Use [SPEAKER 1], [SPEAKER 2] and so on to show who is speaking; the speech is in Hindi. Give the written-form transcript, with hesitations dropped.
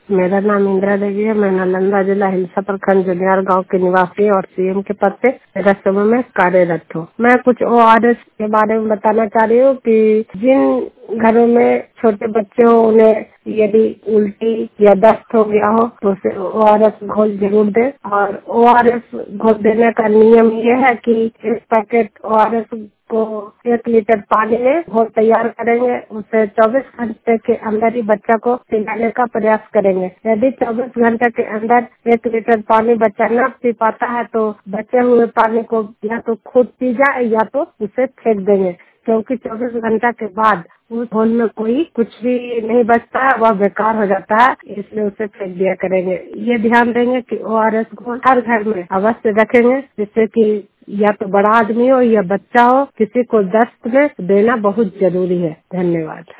[SPEAKER 1] मेरा नाम इंदिरा देवी है। मैं नालंदा जिला हिलसा प्रखंड जुनियार गांव के निवासी और सीएम के पद पे मेरा समूह में कार्यरत हूँ। मैं कुछ ओआरएस के बारे में बताना चाह रही हूँ कि जिन घरों में छोटे बच्चे हो उन्हें यदि उल्टी या दस्त हो गया हो तो उसे ओआरएस घोल जरूर दे। और ओआरएस घोल देने का नियम ये है कि एक पैकेट ओआरएस को 1 लीटर पानी में घोल तैयार करेंगे, उसे 24 घंटे के अंदर ही बच्चा को पिलाने का प्रयास करेंगे। यदि 24 घंटे के अंदर 1 लीटर पानी बच्चा न पी पाता है तो बचे हुए पानी को या तो खुद पी जाए या तो उसे फेंक देंगे, क्योंकि 24 घंटा के बाद उस घोल में कोई कुछ भी नहीं बचता है, वह बेकार हो जाता है, इसलिए उसे फेंक दिया करेंगे। ये ध्यान देंगे कि ओआरएस घोल हर घर में अवश्य रखेंगे, जिससे कि या तो बड़ा आदमी हो या बच्चा हो, किसी को दस्त में देना बहुत जरूरी है। धन्यवाद।